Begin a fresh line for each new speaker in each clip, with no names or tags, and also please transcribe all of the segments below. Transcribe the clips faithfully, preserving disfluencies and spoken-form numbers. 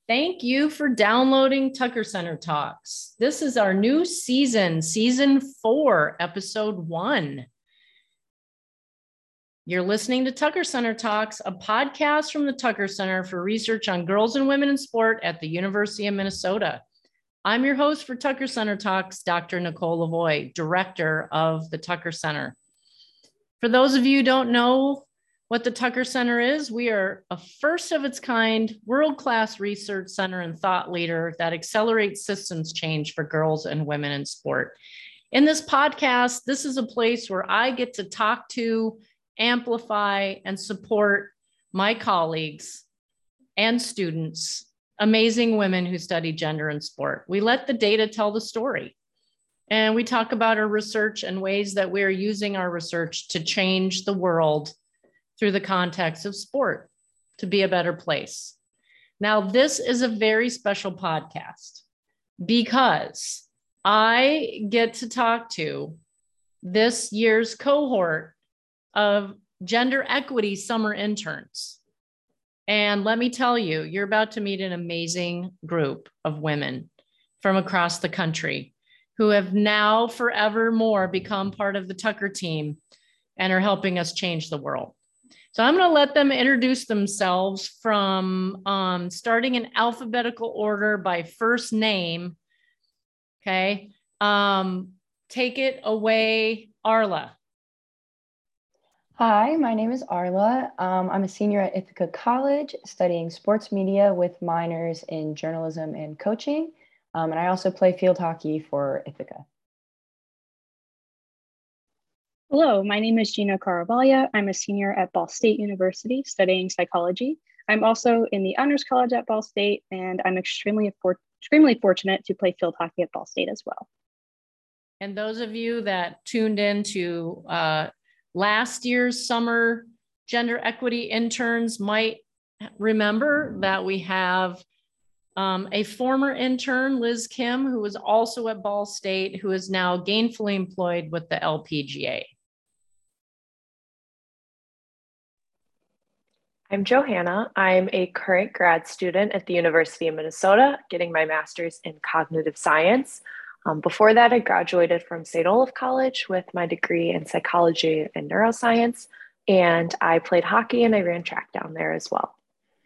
Thank you for downloading Tucker Center Talks. This is our new season, season four, episode one. You're listening to Tucker Center Talks, a podcast from the Tucker Center for Research on Girls and Women in Sport at the University of Minnesota. I'm your host for Tucker Center Talks, Doctor Nicole Lavoie, director of the Tucker Center. For those of you who don't know what the Tucker Center is, we are a first of its kind, world-class research center and thought leader that accelerates systems change for girls and women in sport. In this podcast, this is a place where I get to talk to, amplify, and support my colleagues and students, amazing women who study gender and sport. We let the data tell the story. And we talk about our research and ways that we are using our research to change the world through the context of sport to be a better place. Now, this is a very special podcast because I get to talk to this year's cohort of gender equity summer interns. And let me tell you, you're about to meet an amazing group of women from across the country who have now forevermore become part of the Tucker team and are helping us change the world. So I'm going to let them introduce themselves from um, starting in alphabetical order by first name. Okay. Um, take it away, Arla.
Hi, my name is Arla. Um, I'm a senior at Ithaca College studying sports media with minors in journalism and coaching. Um, and I also play field hockey for Ithaca.
Hello, my name is Gina Caravaglia. I'm a senior at Ball State University studying psychology. I'm also in the Honors College at Ball State, and I'm extremely, for extremely fortunate to play field hockey at Ball State as well.
And those of you that tuned in to uh, last year's summer gender equity interns might remember that we have um, a former intern, Liz Kim, who was also at Ball State, who is now gainfully employed with the L P G A.
I'm Johanna. I'm a current grad student at the University of Minnesota, getting my master's in cognitive science. Um, before that, I graduated from Saint Olaf College with my degree in psychology and neuroscience, and I played hockey and I ran track down there as well.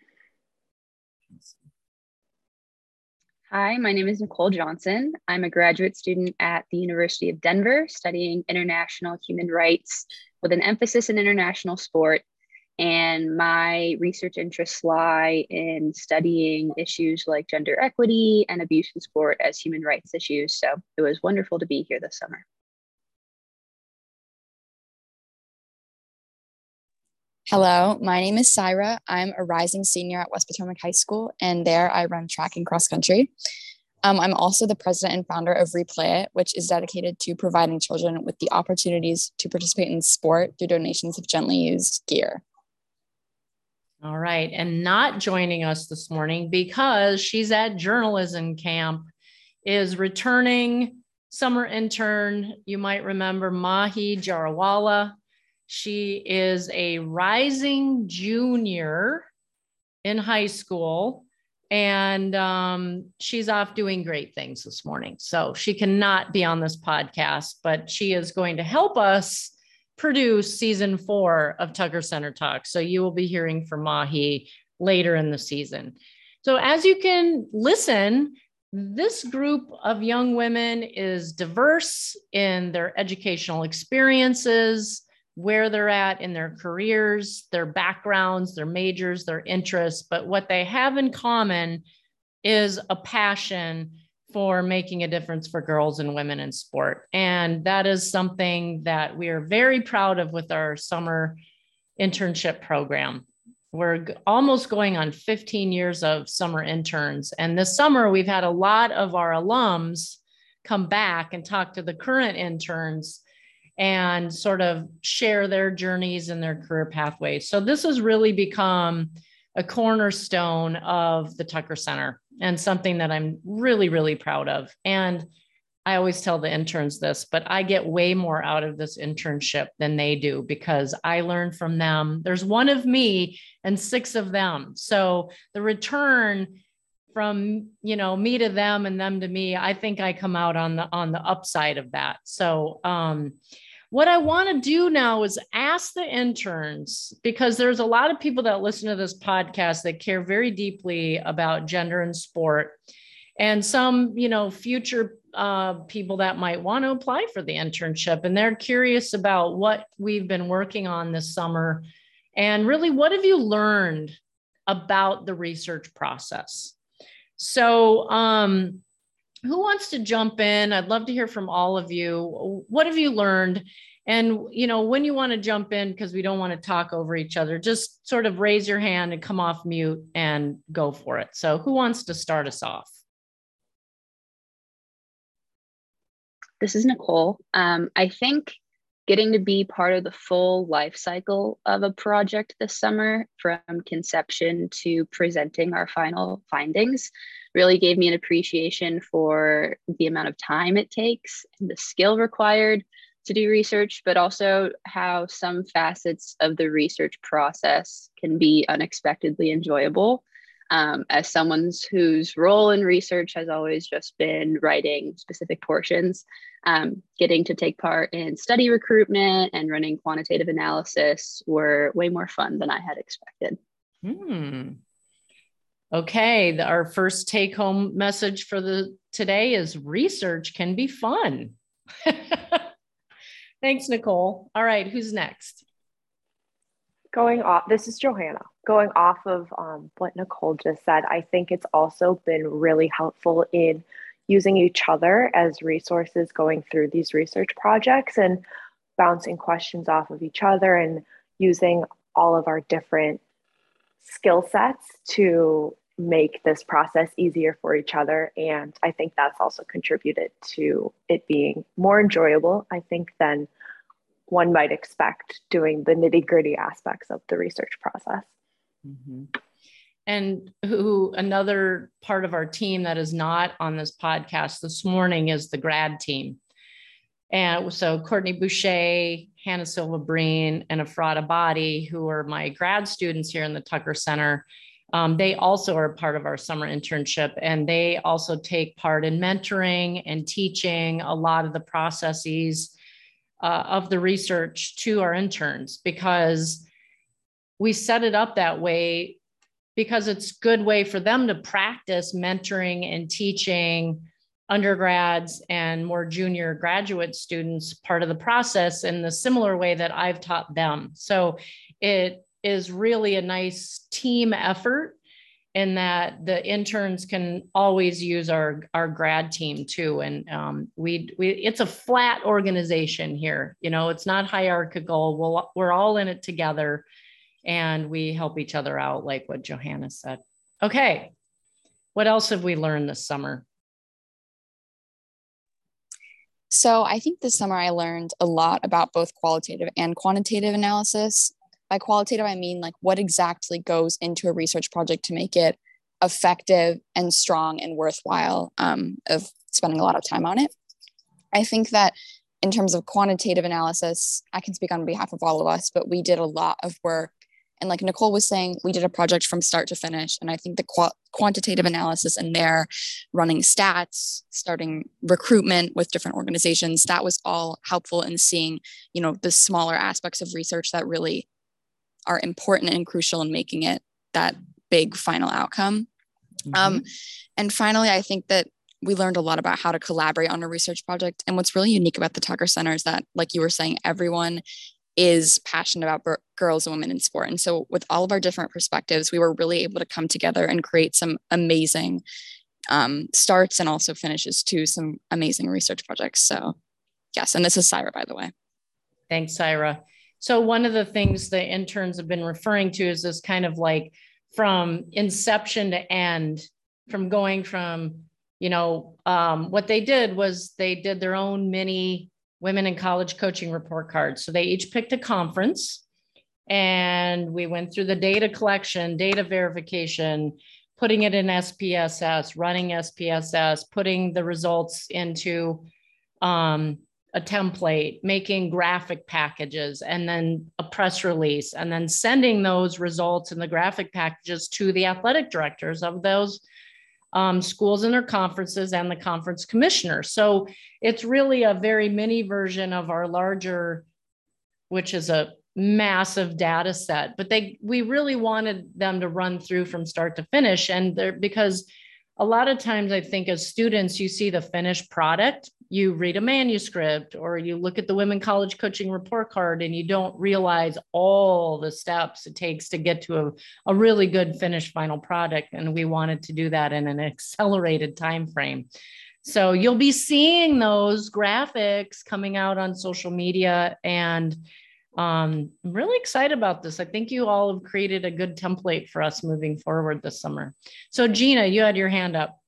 Hi, my name is Nicole Johnson. I'm a graduate student at the University of Denver studying international human rights with an emphasis in international sport. And my research interests lie in studying issues like gender equity and abuse in sport as human rights issues. So it was wonderful to be here this summer.
Hello, my name is Syra. I'm a rising senior at West Potomac High School, and there I run track and cross country. Um, I'm also the president and founder of Replay It, which is dedicated to providing children with the opportunities to participate in sport through donations of gently used gear.
All right. And not joining us this morning because she's at journalism camp is returning summer intern. You might remember Mahi Jarawala. She is a rising junior in high school, and um, she's off doing great things this morning. So she cannot be on this podcast, but she is going to help us produce season four of Tucker Center Talk. So you will be hearing from Mahi later in the season. So as you can listen, this group of young women is diverse in their educational experiences, where they're at in their careers, their backgrounds, their majors, their interests. But what they have in common is a passion for making a difference for girls and women in sport. And that is something that we are very proud of with our summer internship program. We're almost going on fifteen years of summer interns. And this summer, we've had a lot of our alums come back and talk to the current interns and sort of share their journeys and their career pathways. So this has really become a cornerstone of the Tucker Center and something that I'm really, really proud of. And I always tell the interns this, but I get way more out of this internship than they do because I learn from them. There's one of me and six of them. So the return from, you know, me to them and them to me, I think I come out on the, on the upside of that. So, um, what I want to do now is ask the interns, because there's a lot of people that listen to this podcast that care very deeply about gender and sport, and some, you know, future uh, people that might want to apply for the internship, and they're curious about what we've been working on this summer. And really, what have you learned about the research process? So, um, who wants to jump in? I'd love to hear from all of you. What have you learned? And, you know, when you want to jump in, because we don't want to talk over each other, just sort of raise your hand and come off mute and go for it. So who wants to start us off?
This is Nicole. Um, I think getting to be part of the full life cycle of a project this summer, from conception to presenting our final findings, really gave me an appreciation for the amount of time it takes and the skill required to do research, but also how some facets of the research process can be unexpectedly enjoyable. Um, as someone whose role in research has always just been writing specific portions, um, getting to take part in study recruitment and running quantitative analysis were way more fun than I had expected.
Hmm. Okay, the, our first take-home message for the today is research can be fun. Thanks, Nicole. All right, who's next?
Going off, this is Johanna. Going off of um, what Nicole just said, I think it's also been really helpful in using each other as resources going through these research projects and bouncing questions off of each other and using all of our different skill sets to make this process easier for each other. And I think that's also contributed to it being more enjoyable, I think, than one might expect doing the nitty-gritty aspects of the research process.
Mm-hmm. And who another part of our team that is not on this podcast this morning is the grad team. And so Courtney Boucher, Hannah Silva Breen, and Efrata Badi, who are my grad students here in the Tucker Center, um, they also are part of our summer internship, and they also take part in mentoring and teaching a lot of the processes uh, of the research to our interns, because we set it up that way because it's a good way for them to practice mentoring and teaching undergrads and more junior graduate students part of the process in the similar way that I've taught them. So it is really a nice team effort in that the interns can always use our, our grad team too. And um, we, we, it's a flat organization here. You know, it's not hierarchical. We'll, we're all in it together and we help each other out, like what Johanna said. Okay. What else have we learned this summer?
So I think this summer I learned a lot about both qualitative and quantitative analysis. By qualitative, I mean like what exactly goes into a research project to make it effective and strong and worthwhile um, of spending a lot of time on it. I think that in terms of quantitative analysis, I can speak on behalf of all of us, but we did a lot of work. And like Nicole was saying, we did a project from start to finish. And I think the qu- quantitative analysis in there, running stats, starting recruitment with different organizations, that was all helpful in seeing, you know, the smaller aspects of research that really are important and crucial in making it that big final outcome. Mm-hmm. Um, and finally, I think that we learned a lot about how to collaborate on a research project. And what's really unique about the Tucker Center is that, like you were saying, everyone is passionate about b- girls and women in sport. And so with all of our different perspectives, we were really able to come together and create some amazing um, starts and also finishes to some amazing research projects. So yes, and this is Syra, by the way.
Thanks, Syra. So one of the things the interns have been referring to is this kind of like from inception to end, from going from, you know, um, what they did was they did their own mini women in college coaching report cards. So they each picked a conference and we went through the data collection, data verification, putting it in S P S S, running S P S S, putting the results into um, a template, making graphic packages, and then a press release, and then sending those results and the graphic packages to the athletic directors of those um, schools and their conferences and the conference commissioner. So it's really a very mini version of our larger, which is a massive data set, but they, we really wanted them to run through from start to finish. And they're, because a lot of times I think as students, you see the finished product, you read a manuscript or you look at the Women College Coaching report card and you don't realize all the steps it takes to get to a, a really good finished final product. And we wanted to do that in an accelerated time frame. So you'll be seeing those graphics coming out on social media, and um, I'm really excited about this. I think you all have created a good template for us moving forward this summer. So Gina, you had your hand up.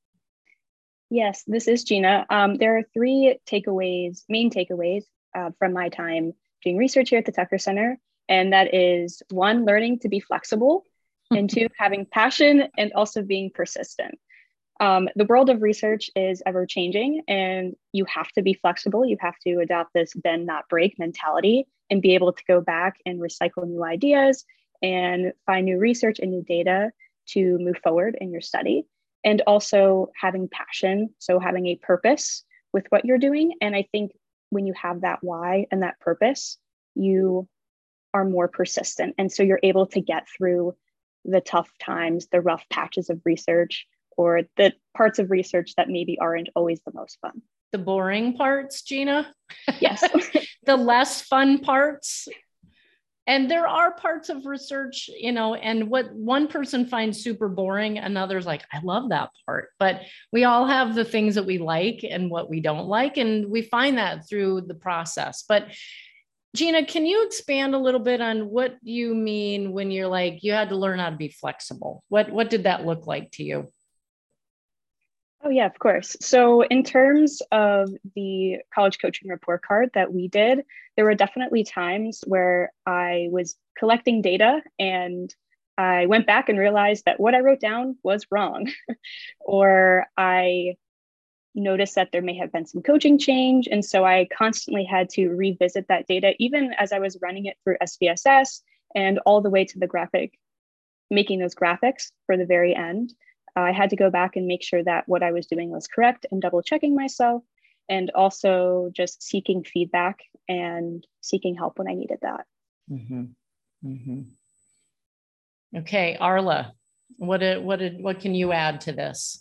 Yes, this is Gina. Um, there are three takeaways, main takeaways uh, from my time doing research here at the Tucker Center. And that is one, learning to be flexible, and two, having passion and also being persistent. Um, the world of research is ever changing, and you have to be flexible. You have to adopt this bend, not break mentality and be able to go back and recycle new ideas and find new research and new data to move forward in your study. And also having passion, so having a purpose with what you're doing. And I think when you have that why and that purpose, you are more persistent. And so you're able to get through the tough times, the rough patches of research, or the parts of research that maybe aren't always the most fun.
The boring parts, Gina?
Yes.
The less fun parts. And there are parts of research, you know, and what one person finds super boring, another's like, I love that part. But we all have the things that we like and what we don't like, and we find that through the process. But Gina, can you expand a little bit on what you mean when you're like, you had to learn how to be flexible? What, what did that look like to you?
Oh, yeah, of course. So in terms of the college coaching report card that we did, there were definitely times where I was collecting data and I went back and realized that what I wrote down was wrong. Or I noticed that there may have been some coaching change. And so I constantly had to revisit that data, even as I was running it through S P S S and all the way to the graphic, making those graphics for the very end. I had to go back and make sure that what I was doing was correct and double checking myself, and also just seeking feedback and seeking help when I needed that.
Mm-hmm. Mm-hmm. Okay, Arla, what did, what did, what can you add to this?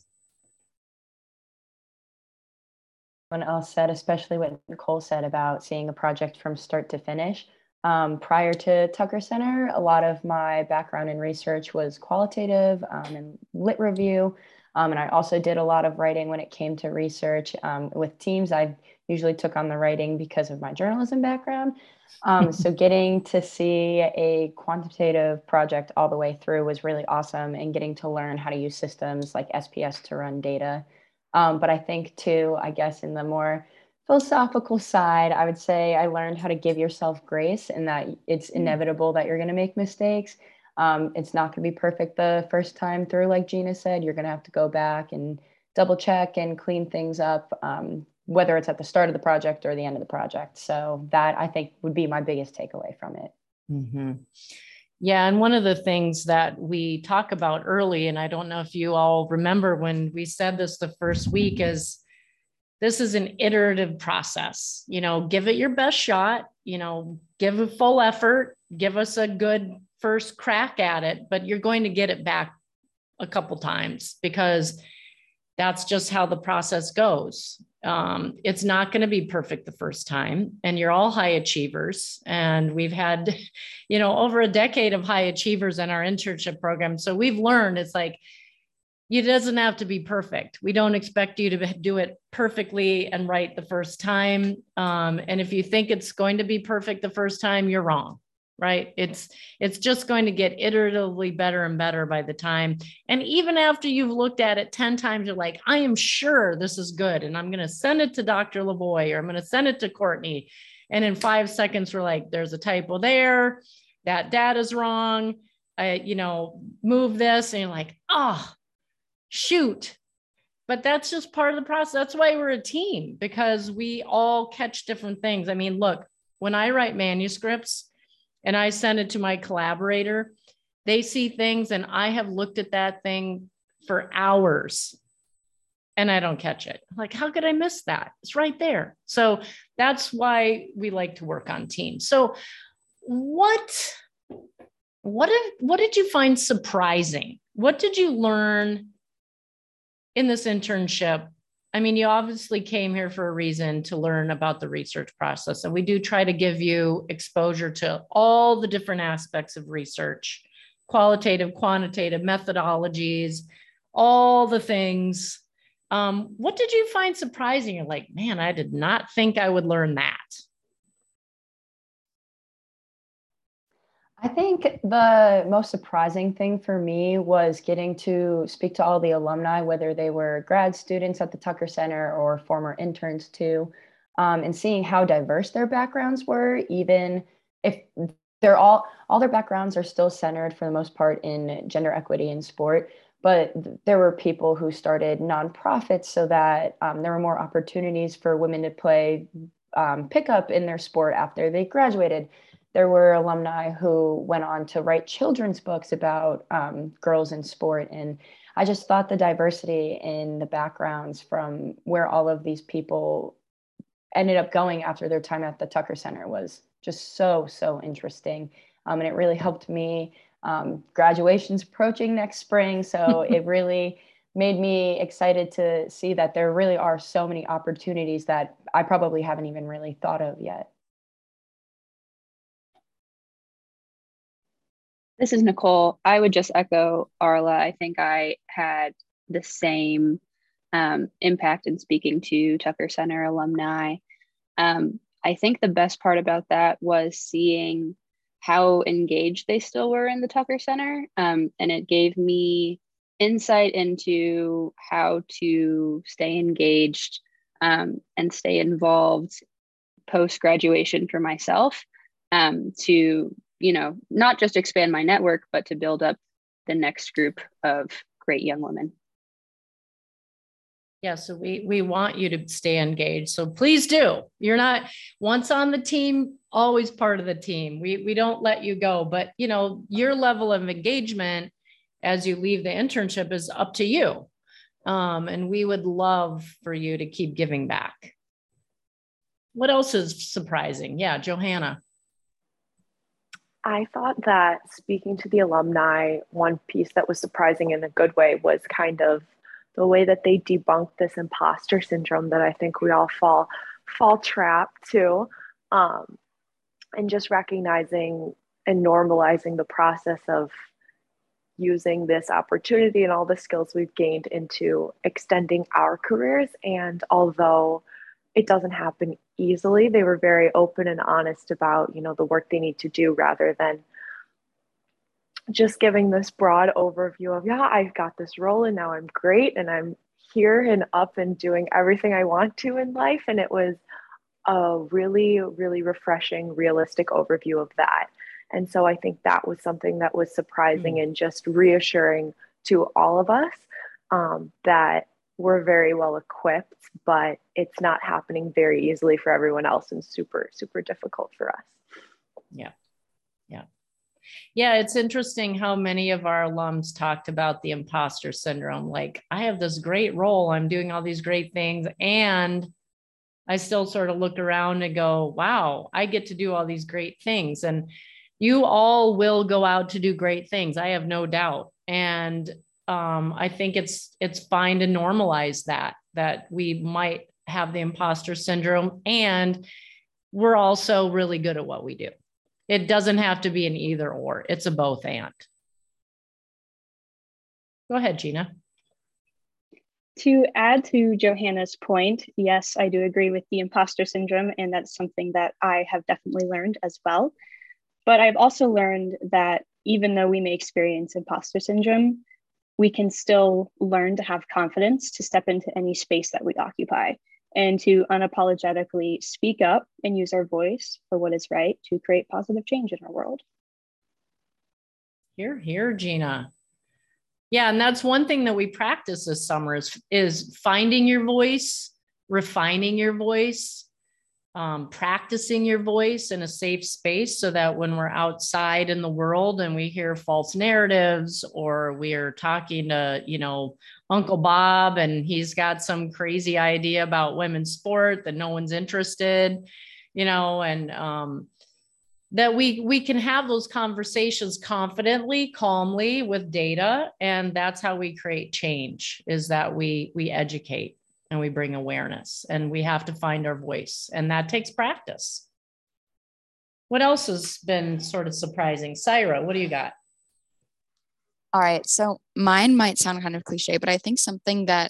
Someone else said, especially what Nicole said about seeing a project from start to finish. Um, prior to Tucker Center, a lot of my background in research was qualitative um, and lit review. Um, and I also did a lot of writing when it came to research um, with teams. I usually took on the writing because of my journalism background. Um, so getting to see a quantitative project all the way through was really awesome, and getting to learn how to use systems like S P S to run data. Um, but I think too, I guess in the more philosophical side, I would say I learned how to give yourself grace, and that it's inevitable that you're going to make mistakes. Um, it's not going to be perfect the first time through, like Gina said. You're going to have to go back and double check and clean things up, um, whether it's at the start of the project or the end of the project. So that, I think, would be my biggest takeaway from it.
Mm-hmm. Yeah. And one of the things that we talk about early, and I don't know if you all remember when we said this the first week, is this is an iterative process. You know, give it your best shot, you know, give a full effort, give us a good first crack at it, but you're going to get it back a couple times, because that's just how the process goes. Um, it's not going to be perfect the first time, and you're all high achievers. And we've had, you know, over a decade of high achievers in our internship program. So we've learned it's like, it doesn't have to be perfect. We don't expect you to do it perfectly and right the first time. Um, and if you think it's going to be perfect the first time, you're wrong, right? It's, it's just going to get iteratively better and better by the time. And even after you've looked at it ten times, you're like, I am sure this is good, and I'm going to send it to Doctor Lavoie, or I'm going to send it to Courtney. And in five seconds, we're like, there's a typo there. That data's wrong. I, you know, move this. And you're like, oh, shoot. But that's just part of the process. That's why we're a team, because we all catch different things. I mean, look, when I write manuscripts and I send it to my collaborator, they see things, and I have looked at that thing for hours and I don't catch it. Like, how could I miss that? It's right there. So that's why we like to work on teams. So what, what did, what did you find surprising? What did you learn in this internship? I mean, you obviously came here for a reason, to learn about the research process. And we do try to give you exposure to all the different aspects of research, qualitative, quantitative methodologies, all the things. Um, what did you find surprising? You're like, man, I did not think I would learn that.
I think the most surprising thing for me was getting to speak to all the alumni, whether they were grad students at the Tucker Center or former interns too, um, and seeing how diverse their backgrounds were, even if they're all, all their backgrounds are still centered for the most part in gender equity in sport. But there were people who started nonprofits so that um, there were more opportunities for women to play um, pickup in their sport after they graduated. There were alumni who went on to write children's books about um, girls in sport. And I just thought the diversity in the backgrounds from where all of these people ended up going after their time at the Tucker Center was just so, so interesting. Um, and it really helped me. Um, graduation's approaching next spring, so it really made me excited to see that there really are so many opportunities that I probably haven't even really thought of yet.
This is Nicole. I would just echo Arla. I think I had the same um, impact in speaking to Tucker Center alumni. Um, I think the best part about that was seeing how engaged they still were in the Tucker Center. Um, and it gave me insight into how to stay engaged um, and stay involved post-graduation for myself um, to, you know, not just expand my network, but to build up the next group of great young women.
Yeah, so we we want you to stay engaged. So please do. You're not once on the team, always part of the team. We we don't let you go, but you know, your level of engagement as you leave the internship is up to you. Um, and we would love for you to keep giving back. What else is surprising? Yeah, Johanna.
I thought that speaking to the alumni, one piece that was surprising in a good way was kind of the way that they debunked this imposter syndrome that I think we all fall fall trapped to, um, and just recognizing and normalizing the process of using this opportunity and all the skills we've gained into extending our careers. And although it doesn't happen easily, they were very open and honest about, you know, the work they need to do rather than just giving this broad overview of, yeah, I've got this role and now I'm great and I'm here and up and doing everything I want to in life. And it was a really, really refreshing, realistic overview of that. And so I think that was something that was surprising mm. and just reassuring to all of us um, that we're very well equipped, but it's not happening very easily for everyone else and super, super difficult for us.
Yeah. Yeah. Yeah, it's interesting how many of our alums talked about the imposter syndrome. Like, I have this great role, I'm doing all these great things, and I still sort of look around and go, wow, I get to do all these great things. And you all will go out to do great things, I have no doubt. And um, I think it's it's fine to normalize that, that we might have the imposter syndrome, and we're also really good at what we do. It doesn't have to be an either or, it's a both and. Go ahead, Gina.
To add to Johanna's point, yes, I do agree with the imposter syndrome, and that's something that I have definitely learned as well. But I've also learned that even though we may experience imposter syndrome, we can still learn to have confidence to step into any space that we occupy and to unapologetically speak up and use our voice for what is right to create positive change in our world.
Here, here, Gina. Yeah, and that's one thing that we practice this summer is, is finding your voice, refining your voice, um, practicing your voice in a safe space so that when we're outside in the world and we hear false narratives, or we're talking to, you know, Uncle Bob and he's got some crazy idea about women's sport that no one's interested, you know, and um, that we we can have those conversations confidently, calmly, with data. And that's how we create change, is that we we educate and we bring awareness, and we have to find our voice, and that takes practice. What else has been sort of surprising? Syra, what do you got?
All right. So mine might sound kind of cliche, but I think something that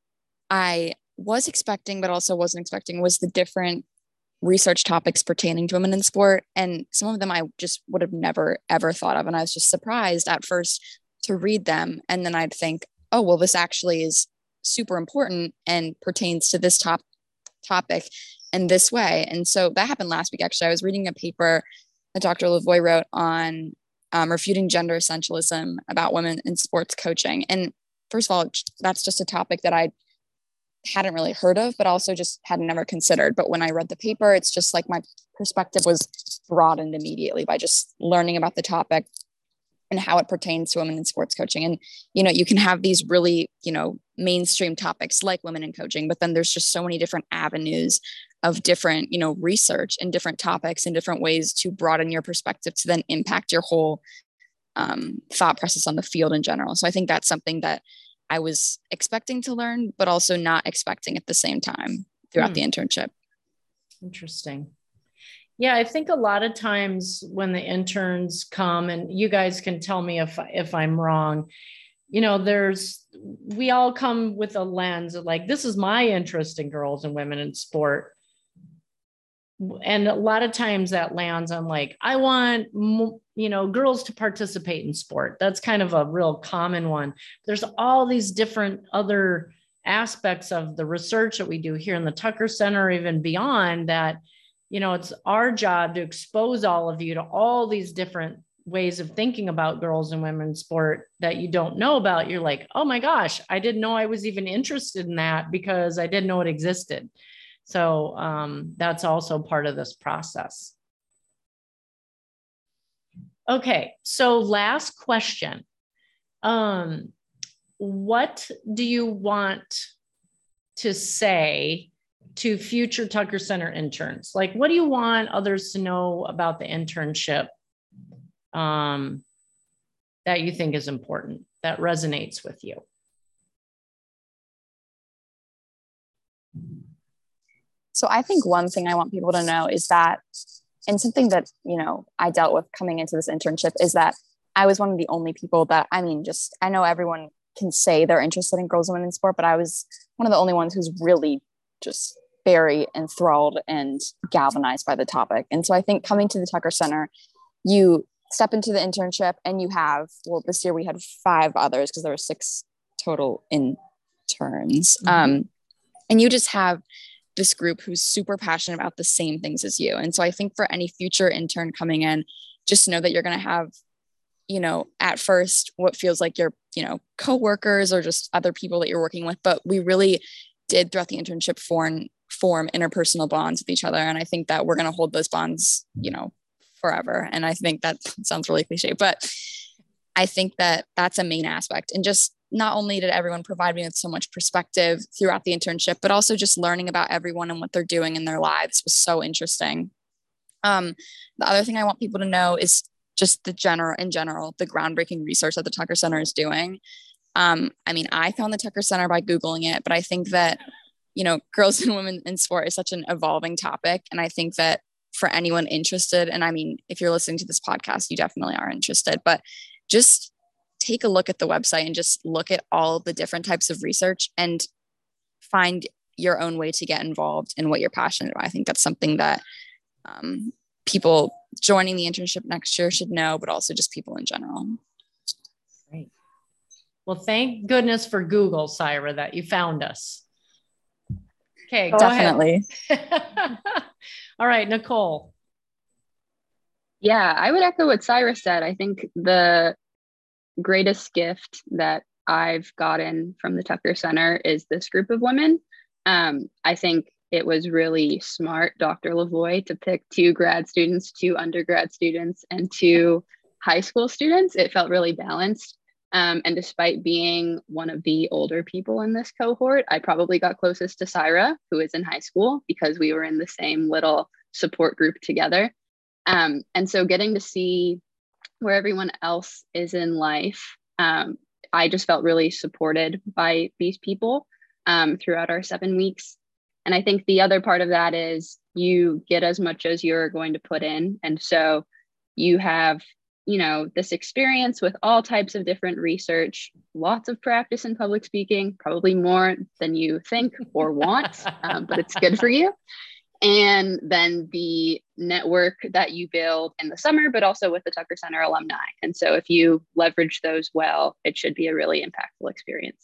I was expecting, but also wasn't expecting, was the different research topics pertaining to women in sport. And some of them I just would have never, ever thought of. And I was just surprised at first to read them. And then I'd think, oh, well, this actually is super important and pertains to this top topic in this way. And so that happened last week. Actually, I was reading a paper that Doctor Lavoie wrote on um, refuting gender essentialism about women in sports coaching. And first of all, that's just a topic that I hadn't really heard of, but also just had never considered. But when I read the paper, it's just like my perspective was broadened immediately by just learning about the topic and how it pertains to women in sports coaching. And, you know, you can have these really, you know, mainstream topics like women in coaching, but then there's just so many different avenues of different, you know, research and different topics and different ways to broaden your perspective to then impact your whole um, thought process on the field in general. So I think that's something that I was expecting to learn, but also not expecting at the same time throughout hmm. the internship.
Interesting. Yeah, I think a lot of times when the interns come, and you guys can tell me if if I'm wrong, you know, there's, we all come with a lens of like, this is my interest in girls and women in sport. And a lot of times that lands on like, I want, you know, girls to participate in sport. That's kind of a real common one. There's all these different other aspects of the research that we do here in the Tucker Center, even beyond that. You know, it's our job to expose all of you to all these different ways of thinking about girls and women in sport that you don't know about. You're like, oh my gosh, I didn't know I was even interested in that because I didn't know it existed. So um, that's also part of this process. Okay, so last question. Um, what do you want to say to future Tucker Center interns? Like, what do you want others to know about the internship um, that you think is important, that resonates with you?
So I think one thing I want people to know is that, and something that, you know, I dealt with coming into this internship, is that I was one of the only people that, I mean, just, I know everyone can say they're interested in girls and women in sport, but I was one of the only ones who's really just very enthralled and galvanized by the topic. And so I think coming to the Tucker Center, you step into the internship and you have, well, this year we had five others because there were six total interns. Mm-hmm. Um, and you just have this group who's super passionate about the same things as you. And so I think for any future intern coming in, just know that you're going to have, you know, at first what feels like your, you know, coworkers or just other people that you're working with, but we really did throughout the internship form, form interpersonal bonds with each other. And I think that we're going to hold those bonds, you know, forever. And I think that sounds really cliche, but I think that that's a main aspect. And just not only did everyone provide me with so much perspective throughout the internship, but also just learning about everyone and what they're doing in their lives was so interesting. Um, the other thing I want people to know is just the general, in general, the groundbreaking research that the Tucker Center is doing. Um, I mean, I found the Tucker Center by Googling it, but I think that, you know, girls and women in sport is such an evolving topic. And I think that for anyone interested, and I mean, if you're listening to this podcast, you definitely are interested, but just take a look at the website and just look at all of the different types of research and find your own way to get involved in what you're passionate about. I think that's something that um, people joining the internship next year should know, but also just people in general.
Great. Well, thank goodness for Google, Syra, that you found us. Okay, go
definitely.
ahead. All right, Nicole.
Yeah, I would echo what Syra said. I think the greatest gift that I've gotten from the Tucker Center is this group of women. Um, I think it was really smart, Doctor Lavoie, to pick two grad students, two undergrad students, and two high school students. It felt really balanced. Um, and despite being one of the older people in this cohort, I probably got closest to Syra, who is in high school, because we were in the same little support group together. Um, and so getting to see where everyone else is in life, um, I just felt really supported by these people um, throughout our seven weeks. And I think the other part of that is you get as much as you're going to put in. And so you have, you know, this experience with all types of different research, lots of practice in public speaking, probably more than you think or want, um, but it's good for you. And then the network that you build in the summer, but also with the Tucker Center alumni. And so if you leverage those well, it should be a really impactful experience.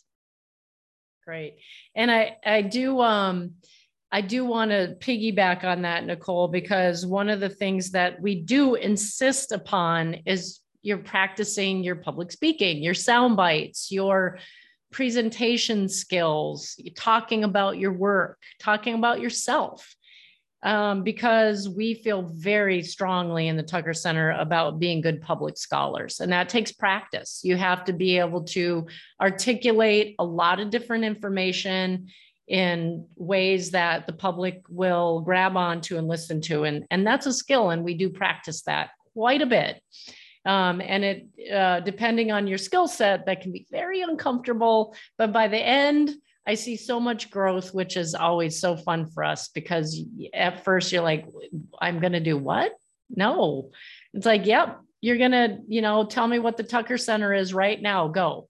Great. And I, I do, um, I do want to piggyback on that, Nicole, because one of the things that we do insist upon is you're practicing your public speaking, your sound bites, your presentation skills, talking about your work, talking about yourself. Um, because we feel very strongly in the Tucker Center about being good public scholars, and that takes practice. You have to be able to articulate a lot of different information in ways that the public will grab onto and listen to, and, and that's a skill, and we do practice that quite a bit. Um, and it, uh, depending on your skill set, that can be very uncomfortable, but by the end, I see so much growth, which is always so fun for us, because at first you're like, I'm going to do what? No, it's like, yep, you're going to, you know, tell me what the Tucker Center is right now, go.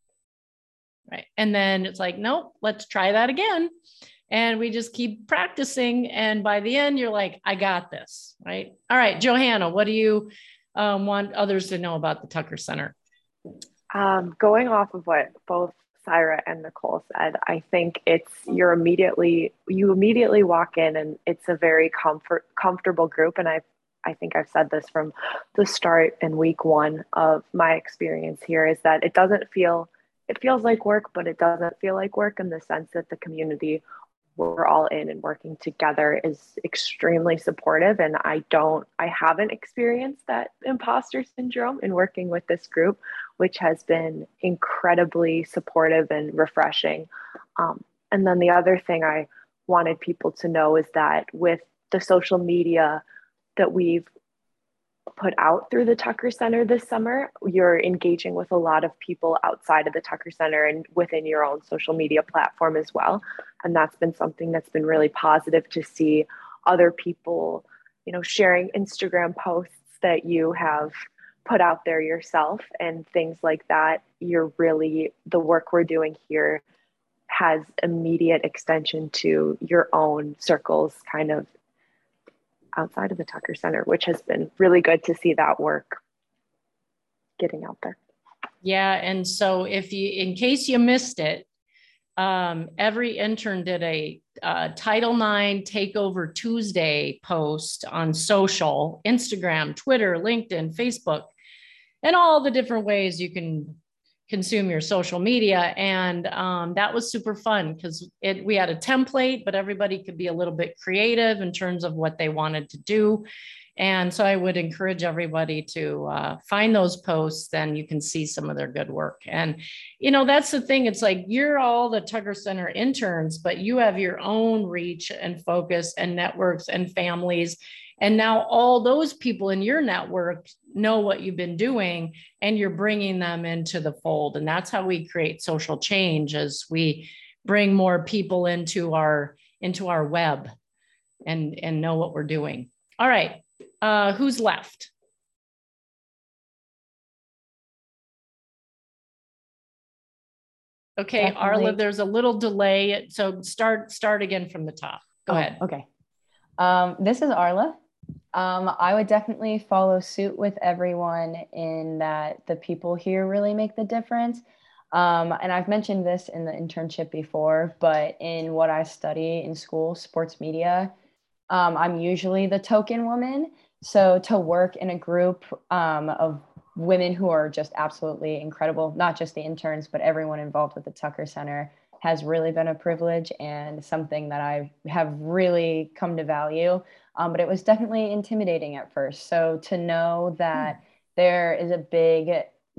Right. And then it's like, nope, let's try that again. And we just keep practicing. And by the end, you're like, I got this. Right. All right, Johanna, what do you um, want others to know about the Tucker Center?
Um, going off of what both Syra and Nicole said, I think it's you're immediately you immediately walk in and it's a very comfort comfortable group. And I I think I've said this from the start in week one of my experience here, is that it doesn't feel it feels like work, but it doesn't feel like work, in the sense that the community we're all in and working together is extremely supportive. And I don't, I haven't experienced that imposter syndrome in working with this group, which has been incredibly supportive and refreshing. Um, and then the other thing I wanted people to know is that with the social media that we've put out through the Tucker Center this summer, you're engaging with a lot of people outside of the Tucker Center and within your own social media platform as well. And that's been something that's been really positive to see other people, you know, sharing Instagram posts that you have put out there yourself and things like that. You're really, the work we're doing here has immediate extension to your own circles kind of outside of the Tucker Center, which has been really good to see that work getting out there.
Yeah. And so if you, in case you missed it, um, every intern did a uh, Title nine Takeover Tuesday post on social, Instagram, Twitter, LinkedIn, Facebook, and all the different ways you can consume your social media. And um, that was super fun because it we had a template, but everybody could be a little bit creative in terms of what they wanted to do. And so I would encourage everybody to uh, find those posts, then you can see some of their good work. And, you know, that's the thing. It's like you're all the Tucker Center interns, but you have your own reach and focus and networks and families. And now all those people in your network know what you've been doing and you're bringing them into the fold. And that's how we create social change, as we bring more people into our, into our web and, and know what we're doing. All right. Uh, who's left? Okay,
Definitely.
Arla, there's a little delay. So start, start again from the top. Go
oh,
ahead.
Okay. Um, this is Arla. Um, I would definitely follow suit with everyone in that the people here really make the difference. Um, and I've mentioned this in the internship before, but in what I study in school, sports media, um, I'm usually the token woman. So to work in a group um, of women who are just absolutely incredible, not just the interns, but everyone involved with the Tucker Center, has really been a privilege and something that I have really come to value. Um, but it was definitely intimidating at first. So to know that there is a big,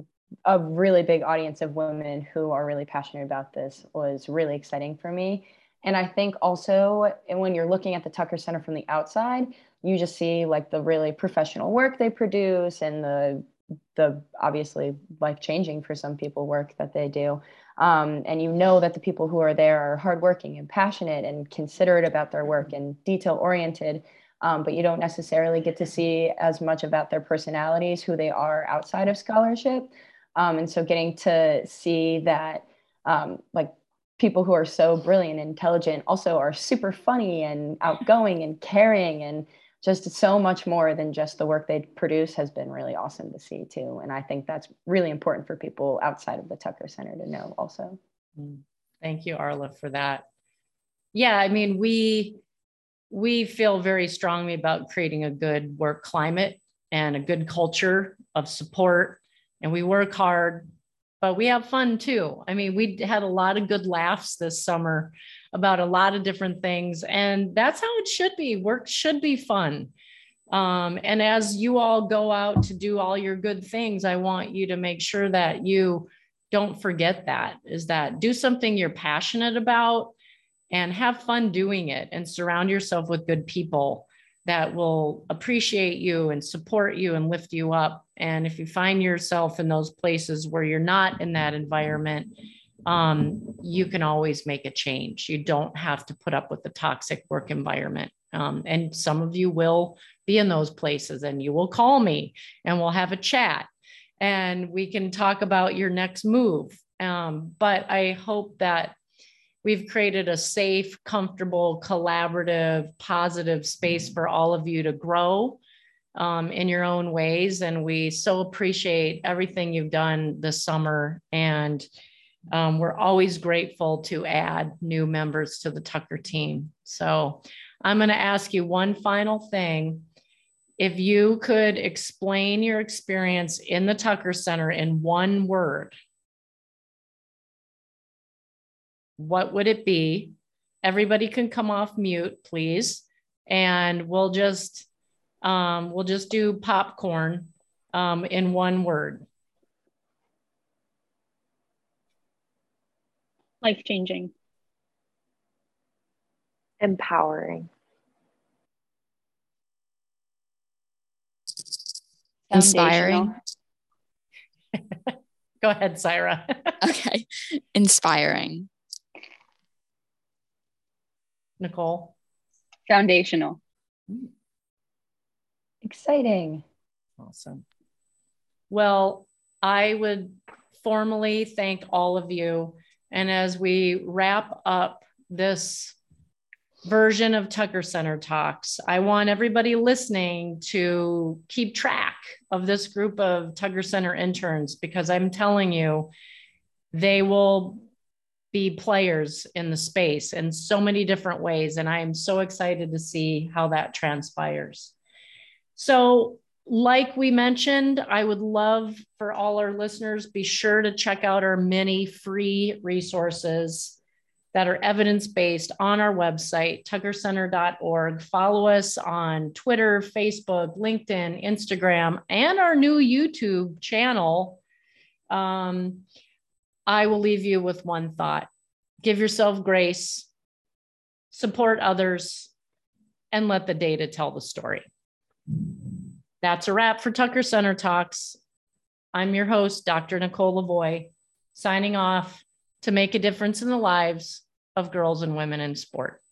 a really big audience of women who are really passionate about this was really exciting for me. And I think also when you're looking at the Tucker Center from the outside, you just see like the really professional work they produce and the the obviously life-changing for some people work that they do. Um, and you know that the people who are there are hardworking and passionate and considerate about their work and detail-oriented, um, but you don't necessarily get to see as much about their personalities, who they are outside of scholarship. Um, and so getting to see that um, like people who are so brilliant and intelligent also are super funny and outgoing and caring and just so much more than just the work they produce has been really awesome to see too. And I think that's really important for people outside of the Tucker Center to know also.
Thank you, Arla, for that. Yeah, I mean, we, we feel very strongly about creating a good work climate and a good culture of support. And we work hard, but we have fun too. I mean, we had a lot of good laughs this summer about a lot of different things. And that's how it should be. Work should be fun. Um, and as you all go out to do all your good things, I want you to make sure that you don't forget that, is that do something you're passionate about and have fun doing it and surround yourself with good people that will appreciate you and support you and lift you up. And if you find yourself in those places where you're not in that environment, um, you can always make a change. You don't have to put up with the toxic work environment. Um, and some of you will be in those places and you will call me and we'll have a chat and we can talk about your next move. Um, but I hope that we've created a safe, comfortable, collaborative, positive space for all of you to grow um, in your own ways. And we so appreciate everything you've done this summer. And um, we're always grateful to add new members to the Tucker team. So I'm going to ask you one final thing. If you could explain your experience in the Tucker Center in one word, what would it be? Everybody can come off mute, please. And we'll just, um, we'll just do popcorn um, in one word.
Life-changing.
Empowering.
Inspiring.
Go ahead, Syra.
Okay. Inspiring.
Nicole.
Foundational.
Exciting.
Awesome. Well, I would formally thank all of you. And as we wrap up this version of Tucker Center Talks, I want everybody listening to keep track of this group of Tucker Center interns, because I'm telling you, they will be players in the space in so many different ways. And I am so excited to see how that transpires. So like we mentioned, I would love for all our listeners, be sure to check out our many free resources that are evidence-based on our website, tucker center dot org. Follow us on Twitter, Facebook, LinkedIn, Instagram, and our new YouTube channel. Um, I will leave you with one thought. Give yourself grace, support others, and let the data tell the story. That's a wrap for Tucker Center Talks. I'm your host, Doctor Nicole Lavoie, signing off to make a difference in the lives of girls and women in sport.